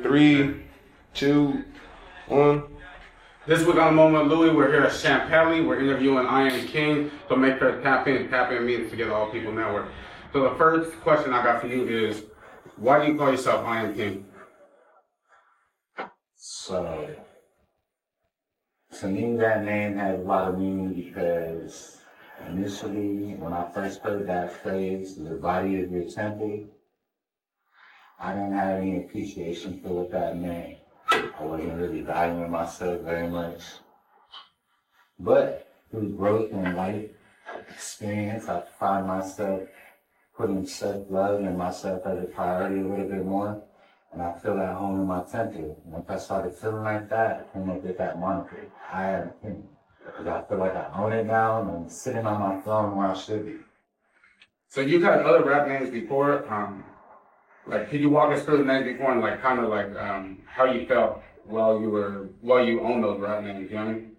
3, 2, 1. This week on the Moment with Louis, we're here at Champelli. We're interviewing I Am King. So make sure to tap in meetings together, All People Network. So the first question I got for you is, why do you call yourself I Am King? So, to me, that name has a lot of meaning because initially, when I first heard that phrase, "your body is your temple," I didn't have any appreciation for what that meant. I wasn't really valuing myself very much. But through growth and life experience, I find myself putting self-love and myself as a priority a little bit more. And I feel at home in my temple. Once I started feeling like that, I came up with that moniker, I Am King. Because I feel like I own it now and I'm sitting on my throne where I should be. So you've had other rap names before. Could you walk us through the names before and how you felt while you owned those rap names, you know what I mean?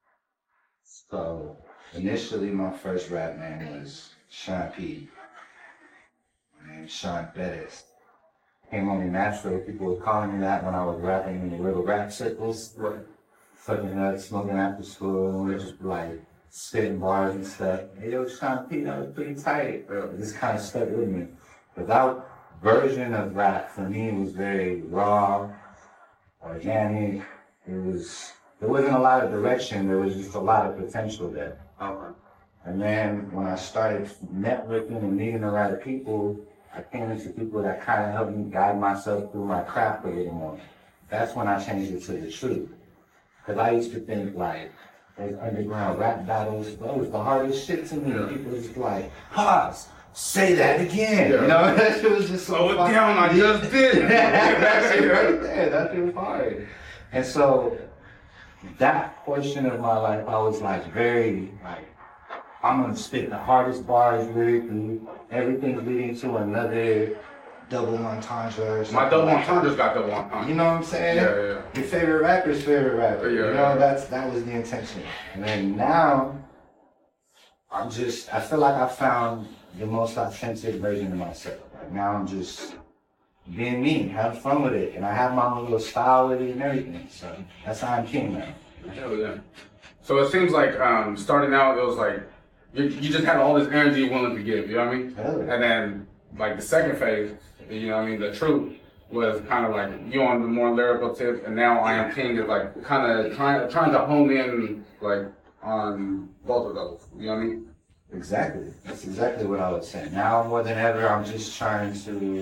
So initially my first rap name was Sean P. My name's Sean Bettis. Came only natural. People were calling me that when I was rapping in the little rap circles. Fucking nuts, smoking after school, and we were just like spitting bars and stuff. Hey, yo, Sean P, that was pretty tight. This kind of stuck with me. But that version of rap for me was very raw, organic. There wasn't a lot of direction. There was just a lot of potential there. Okay. And then when I started networking and meeting the right people, I came into people that kind of helped me guide myself through my craft a little more. That's when I changed it to the truth. Because I used to think like, those underground rap battles, that was the hardest shit to me. People was like, pause, say that again. Yeah. You know, that shit was just so slow it down, I just did. That shit right there, that shit was hard. And so, that portion of my life, I was like very, I'm gonna spit the hardest bars lyrically. Everything's leading to another double entendre. My double entendres got double entendre. You know what I'm saying? Yeah. Your favorite rapper's favorite rapper. Yeah, you know, that was the intention. And then now, I feel like I found the most authentic version of myself. Like now I'm just being me, having fun with it. And I have my own little style with it and everything. So that's how I'm King now. Hell yeah. So it seems like starting out, it was like, you just had all this energy willing to give, you know what I mean? Hell yeah. And then, like, the second phase, you know what I mean, the truth was kind of like you on the more lyrical tip, and now I Am King is like kind of trying to hone in, like, on both of those, you know what I mean? Exactly. That's exactly what I would say. Now more than ever, I'm just I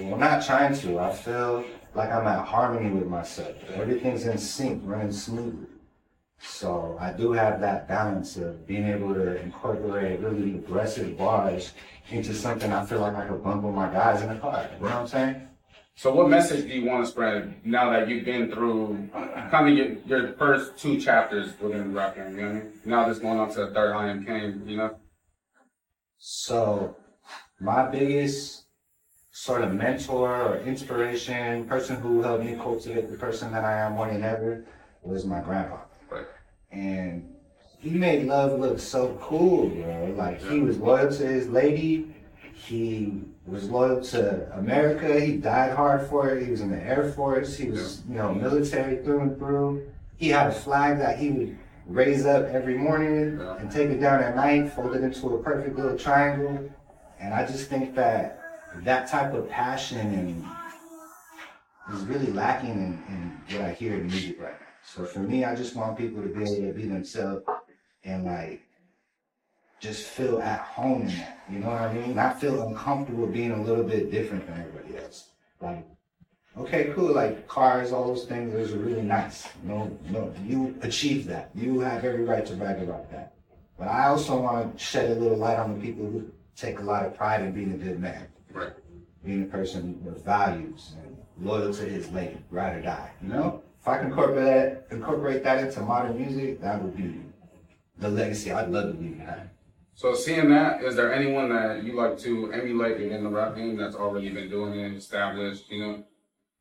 feel like I'm at harmony with myself. Everything's in sync, running smoothly. So I do have that balance of being able to incorporate really aggressive bars into something I feel like I could bump with my guys in the car. You know what I'm saying? So what message do you want to spread now that you've been through kind of your first 2 chapters within rap game, you know what I mean? Now this going on to the third I Am King, you know? So my biggest sort of mentor or inspiration, person who helped me cultivate the person that I am more than ever, was my grandpa. Right. And he made love look so cool, bro. Like, he was loyal to his lady. He was loyal to America. He died hard for it. He was in the Air Force. He was, military through and through. He had a flag that he would raise up every morning and take it down at night, fold it into a perfect little triangle. And I just think that type of passion is really lacking in what I hear in music right now. So for me, I just want people to be able to be themselves and like just feel at home in that, you know what I mean? Not feel uncomfortable being a little bit different than everybody else. Like, okay, cool, like cars, all those things, those are really nice. No, you achieve that. You have every right to brag about that. But I also want to shed a little light on the people who take a lot of pride in being a good man. Right. Being a person with values and loyal to his lady, ride or die, you know? If I can incorporate that into modern music, that would be the legacy I'd love to leave behind. So seeing that, is there anyone that you like to emulate in the rap game that's already been doing it, established, you know?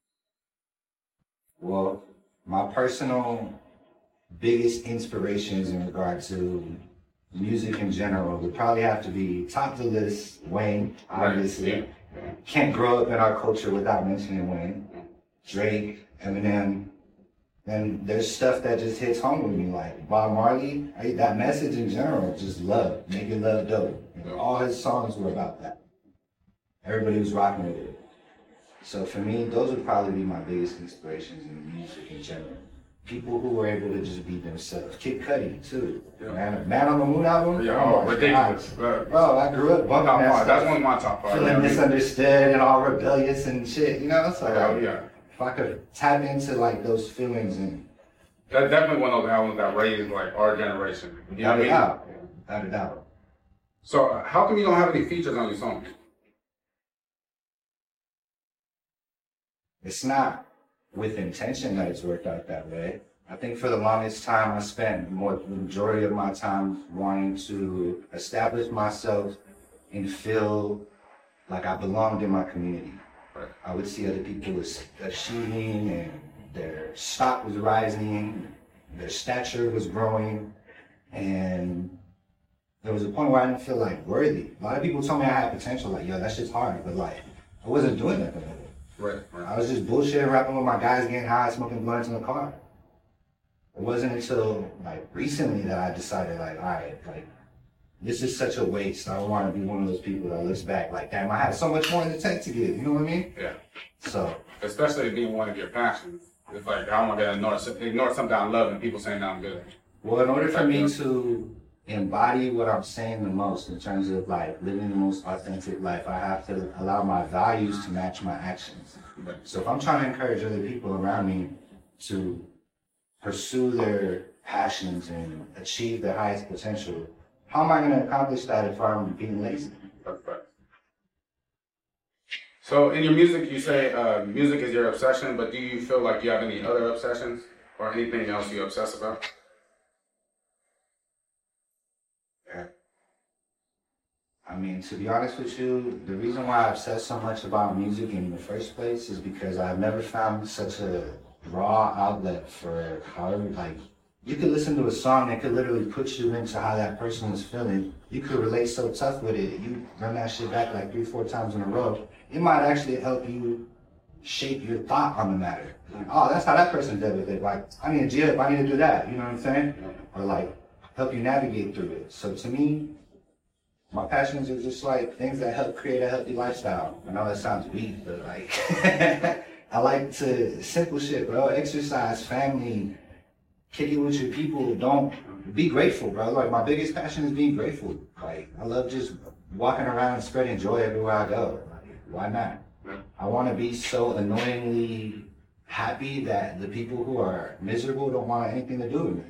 Well, my personal biggest inspirations in regard to music in general would probably have to be top of the list, Wayne, obviously. Right. Yeah. Can't grow up in our culture without mentioning Wayne. Drake, Eminem. And there's stuff that just hits home with me, like Bob Marley. That message in general, just love, making love dope. All his songs were about that. Everybody was rocking with it. So for me, those would probably be my biggest inspirations in music in general. People who were able to just be themselves. Kid Cudi too. Yeah. Man on the Moon album. Yeah, oh, ridiculous. Bro, I grew up bumping that stuff. That's one of my top 5. Feeling misunderstood and all rebellious and shit, you know? So yeah. If I could tap into like those feelings and that's definitely one of those albums that raised like our generation. You know what I mean? Without a doubt. So how come you don't have any features on your songs? It's not with intention that it's worked out that way. I think for the longest time I spent the majority of my time wanting to establish myself and feel like I belonged in my community. Right. I would see other people achieving and their stock was rising, their stature was growing, and there was a point where I didn't feel like worthy. A lot of people told me I had potential, like, yo, that shit's hard, but like, I wasn't doing nothing with it. Right. I was just bullshitting, rapping with my guys, getting high, smoking blunts in the car. It wasn't until like recently that I decided, like, all right, like, this is such a waste. I don't want to be one of those people that looks back like, damn, I had so much more in the tank to give. You know what I mean? Yeah. So. Especially being one of your passions. It's like, how am I going to ignore something I love and people saying that I'm good? Well, in order for me to embody what I'm saying the most in terms of like living the most authentic life, I have to allow my values to match my actions. So if I'm trying to encourage other people around me to pursue their passions and achieve their highest potential, how am I going to accomplish that if I'm being lazy? That's right. So in your music, you say music is your obsession, but do you feel like you have any other obsessions or anything else you obsess about? Yeah. I mean, to be honest with you, the reason why I obsess so much about music in the first place is because I've never found such a raw outlet for however, like, you could listen to a song that could literally put you into how that person was feeling. You could relate so tough with it. You run that shit back like 3-4 times in a row. It might actually help you shape your thought on the matter. Like, oh, that's how that person dealt with it. Like, I need a gym, I need to do that. You know what I'm saying? Or like, help you navigate through it. So to me, my passions are just like things that help create a healthy lifestyle. I know that sounds weak, but like, I like to, simple shit, bro. Exercise, family, kick it with your people. Don't be grateful, bro. Like, my biggest passion is being grateful. Like, I love just walking around and spreading joy everywhere I go. Like, why not? I want to be so annoyingly happy that the people who are miserable don't want anything to do with me.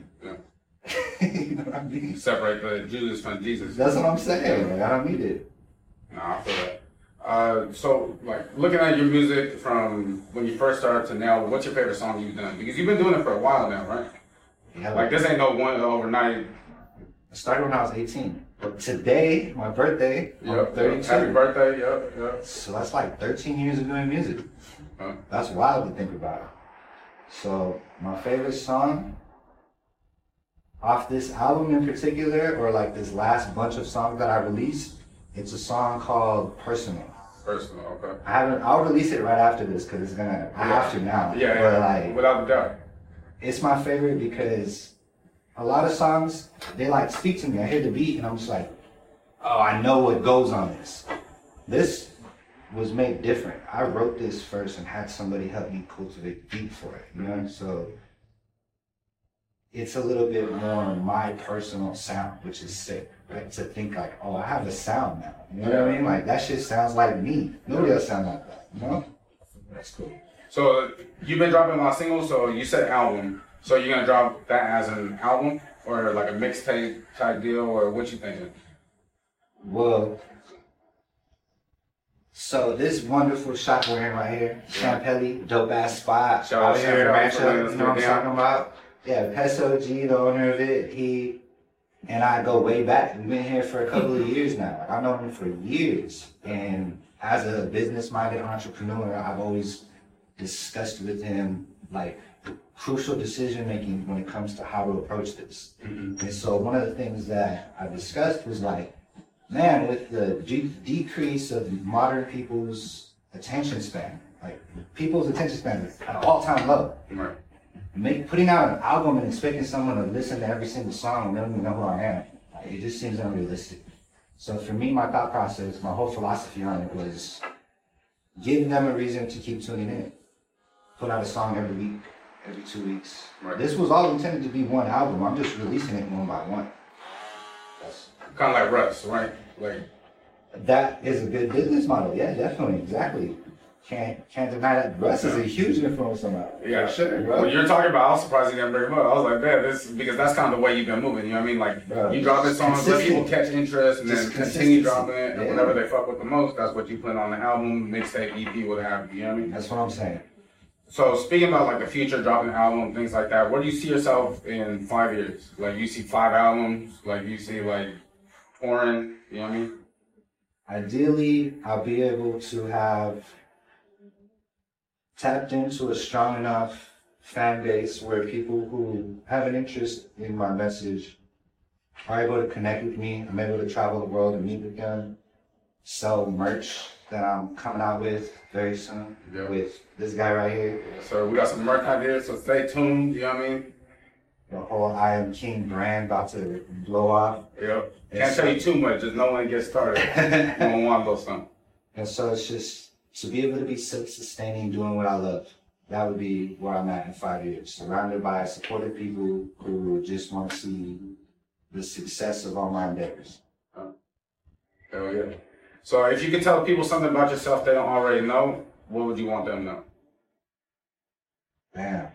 You know what I mean? Separate the Judas from Jesus. That's what I'm saying. Like, I don't need it. No, I feel that. So, like, looking at your music from when you first started to now, what's your favorite song you've done? Because you've been doing it for a while now, right? Yeah, like, this ain't no one overnight. I started when I was 18. But today, my birthday, I'm 32. Happy birthday, yep. So that's like 13 years of doing music. Huh? That's wild to think about. So my favorite song off this album in particular, or like this last bunch of songs that I released, it's a song called Personal. Personal, okay. I'll release it right after this because I have to now. Yeah, like, without a doubt. It's my favorite because a lot of songs, they like speak to me. I hear the beat and I'm just like, oh, I know what goes on this. This was made different. I wrote this first and had somebody help me cultivate the beat for it, you know? So it's a little bit more my personal sound, which is sick, right? To think like, oh, I have a sound now. You know what I mean? Like, that shit sounds like me. Nobody else sounds like that, you know? That's cool. So you've been dropping a lot of singles, so you said album. So you're gonna drop that as an album or like a mixtape type deal, or what you thinking? Well, so this wonderful shop we're in right here, Champelli, dope ass spot Shout out out here in Champelli, Rancho, you know what I'm talking about? Yeah, Peso G, the owner of it, he and I go way back. We've been here for a couple of years now. Like, I've known him for years. And as a business-minded entrepreneur, I've always discussed with him like crucial decision making when it comes to how to approach this. Mm-hmm. And so one of the things that I discussed was like, man, with the decrease of modern people's attention span, Like people's attention span is at an all-time low. Right. Putting out an album and expecting someone to listen to every single song and they don't even know who I am, like, it just seems unrealistic. So for me, my thought process, my whole philosophy on it was giving them a reason to keep tuning in. Put out a song every week, every 2 weeks. Right. This was all intended to be one album. I'm just releasing it one by one. That's, Kind of like Russ, right? Like that is a good business model. Yeah, definitely, exactly. Can't deny that. Russ is a huge influence on that. yeah, Sure, bro. When you're talking about, I was surprised you didn't bring him up. I was like, man, this because that's kind of the way you've been moving. You know what I mean? Like Bro, you drop this songs, let people catch interest, and then Just continue consistency. dropping it. And Yeah. whatever they fuck with the most, that's what you put on the album, mixtape, EP, what have you. You know what I mean? That's what I'm saying. So speaking about like the future, dropping an album, things like that, where do you see yourself in 5 years? Like you see 5 albums, like you see like touring, you know what I mean? Ideally, I'll be able to have tapped into a strong enough fan base where people who have an interest in my message are able to connect with me. I'm able to travel the world and meet with them, sell merch that I'm coming out with very soon Yeah. with this guy right here. So we got some merch out here, so stay tuned, you know what I mean? The whole I Am King brand about to blow off. Yep. Can't tell you too much, just know when it gets started. You don't want those something. And so it's just to be able to be self-sustaining, doing what I love. That would be where I'm at in 5 years. Surrounded by supportive people who just want to see the success of all my endeavors. Hell yeah. So if you could tell people something about yourself they don't already know, what would you want them to know? Bam.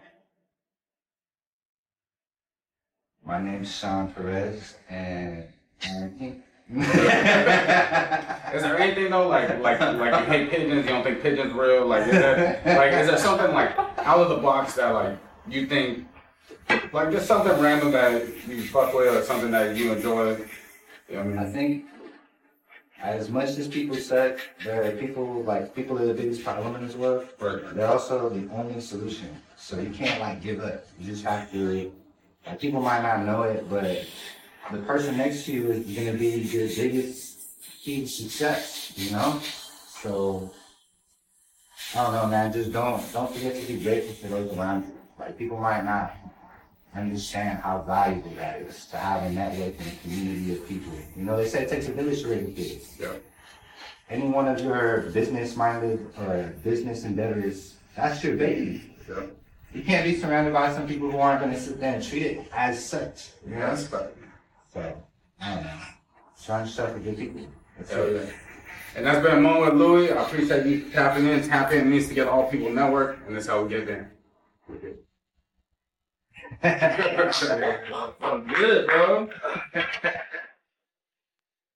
My name's Sean Perez, and I'm King. Is there anything though, like you hate pigeons, you don't think pigeons real? Like is there something like out of the box that like you think, like just something random that you fuck with or something that you enjoy? You know what I mean? I think as much as people said, there are people are the biggest problem in this world. Right. They're also the only solution. So you can't like give up. You just have to. Like people might not know it, but the person next to you is gonna be your biggest key to success. You know. So I don't know, man. Just don't forget to be grateful for those around you. Like people might not understand how valuable that is to have a network and a community of people. You know, they say it takes a village to raise a kid. Yeah. Any one of your business-minded or business endeavors, that's your baby. Yeah. You can't be surrounded by some people who aren't going to sit there and treat it as such. You know? Yeah, that's fact. So, I don't know. Surround yourself with good people. That's Hell it. yeah. And that's been a moment with Louis. I appreciate you tapping in. Tap in needs to get all people network, and that's how we get there. Good, bro.